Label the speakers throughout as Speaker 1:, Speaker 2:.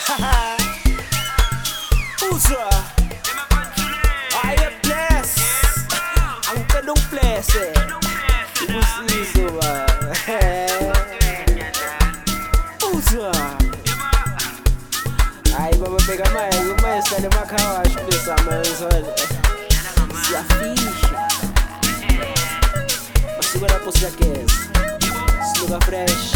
Speaker 1: Uzwa Aye bless Angicela ungiblesse Ubusizo ba Uzwa Hayi baba bheka manje sale emakhaya kulesama yenzole siyafisha Masuka lapho siyageza Sinuka fresh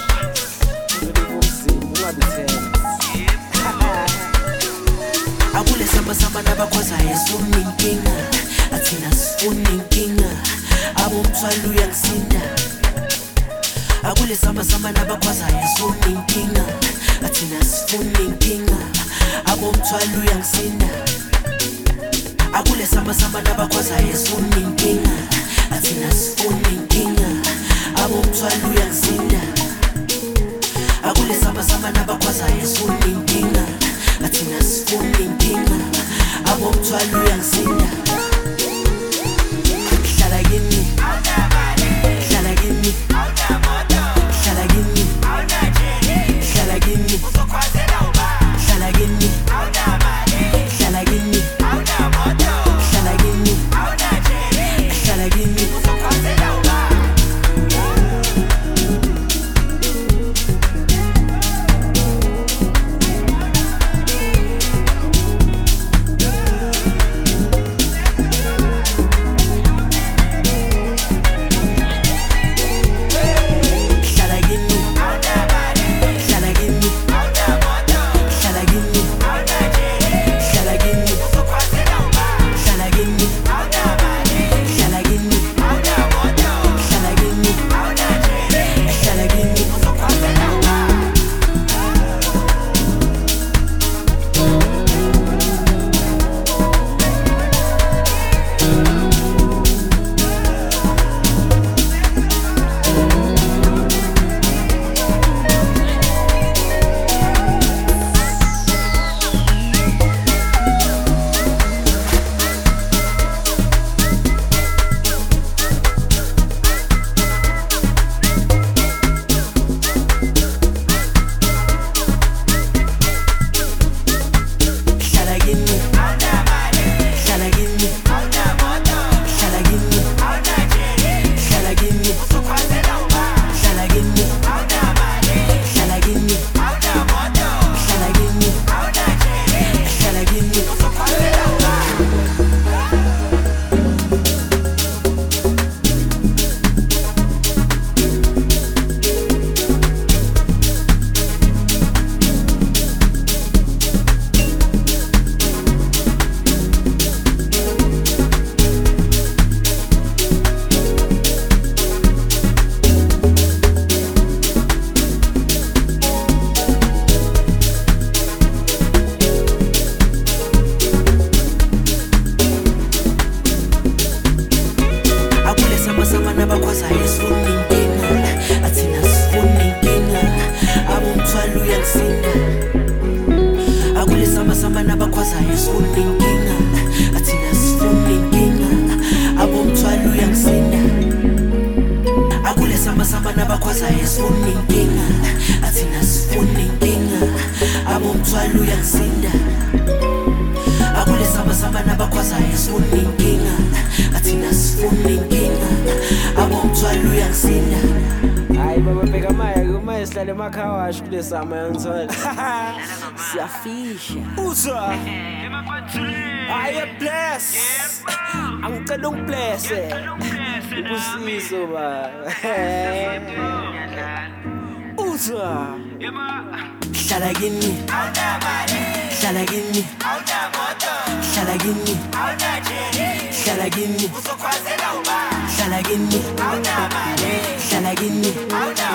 Speaker 2: Akule samba nabakwaza yesifuna inkinga athina sifuna inkinga abomthwalo uyangisinda Akule samba nabakwaza yesifuna inkinga athina sifuna inkinga abomthwalo uyangisinda Akule samba nabakwaza yesifuna inkinga athina sifuna inkinga abomthwalo uyangisinda Akule samba nabakwaza yesifuna inkinga athina sifuna inkinga abomthwalo uyangisinda Hlala kimi Hlala kimi Hlala kimi Hlala kimi Hlala kimi Hlala kimi Hlala kimi Hlala kimi Nabakwaza yesifuna inkinga athina sifuna inkinga abomthwalo uyangisinda Akule samba nabakwaza yesifuna inkinga athina sifuna inkinga abomthwalo uyangisinda Akule samba nabakwaza yesifuna inkinga athina sifuna inkinga abomthwalo uyangisinda Akule samba nabakwaza yesifuna inkinga athina sifuna inkinga abomthwalo uyangisinda
Speaker 1: Hayi baba bheka manje sale emakhaya kulesama yenzole siyafisha Uzwa Aye bless Angicela ungiblesse Ubusizo ba Uzwa
Speaker 2: Hlala kimi Hlala kimi Hlala kimi Hlala kimi Hlala kimi Hlala kimi